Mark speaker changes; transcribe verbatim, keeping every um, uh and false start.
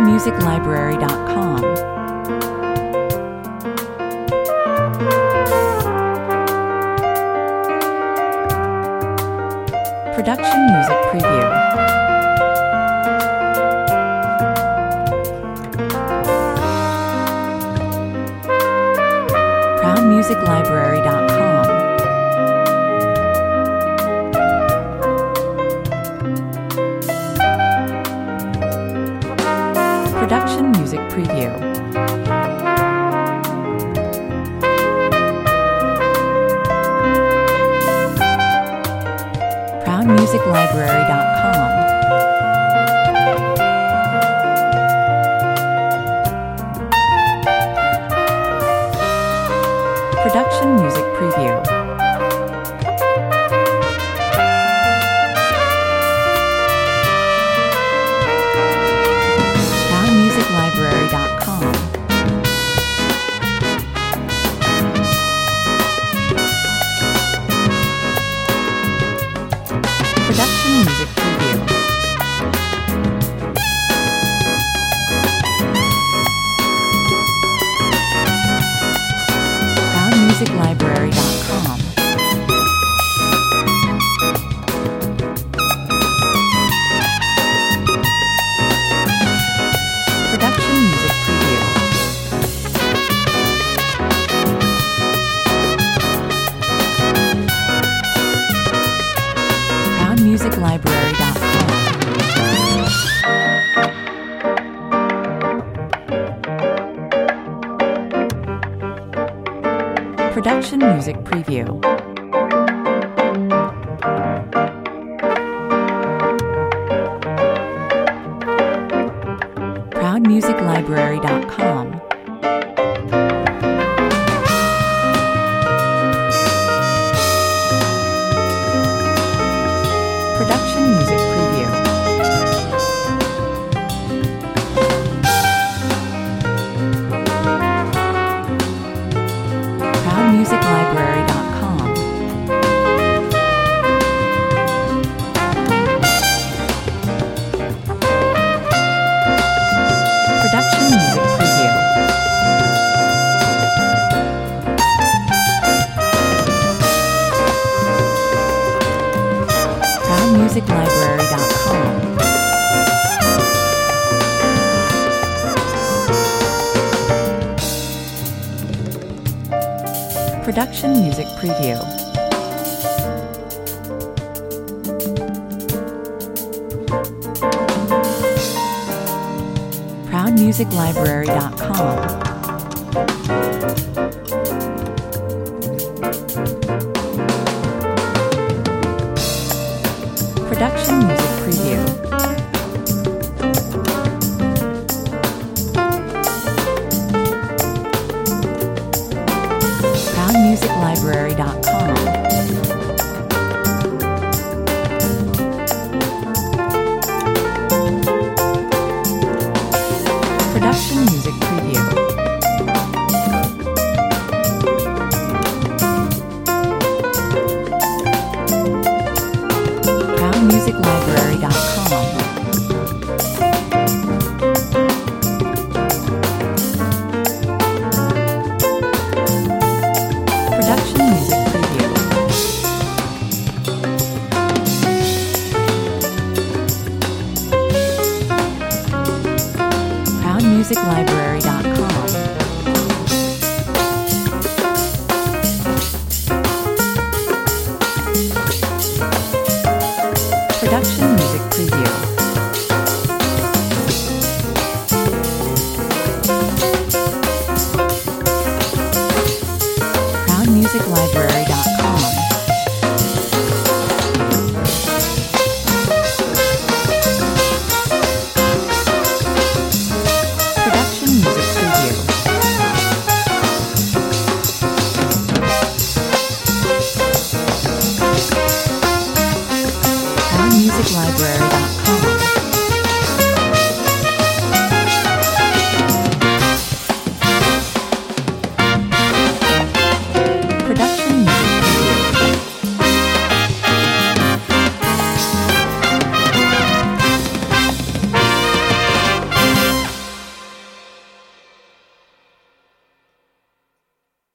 Speaker 1: crown music library dot com. Production Music Preview. crown music library dot com. Production Music Preview. crown music library dot com. Production Music Preview. crown music library dot com. Production Music Preview. crown music library dot com. Production Music Preview. crown music library dot com. Production Music Preview. crown music library dot com. Production Music Preview. crown music library dot com. Production Music Preview. crown music library dot com. Production Music Preview. crown music library dot com. Production Music Preview. crown music library dot com. Production Music Preview. crown music library dot com. Production Music Preview. crown music library dot com. Production Music Preview. crown music library dot com. Production Music Preview. crown music library dot com.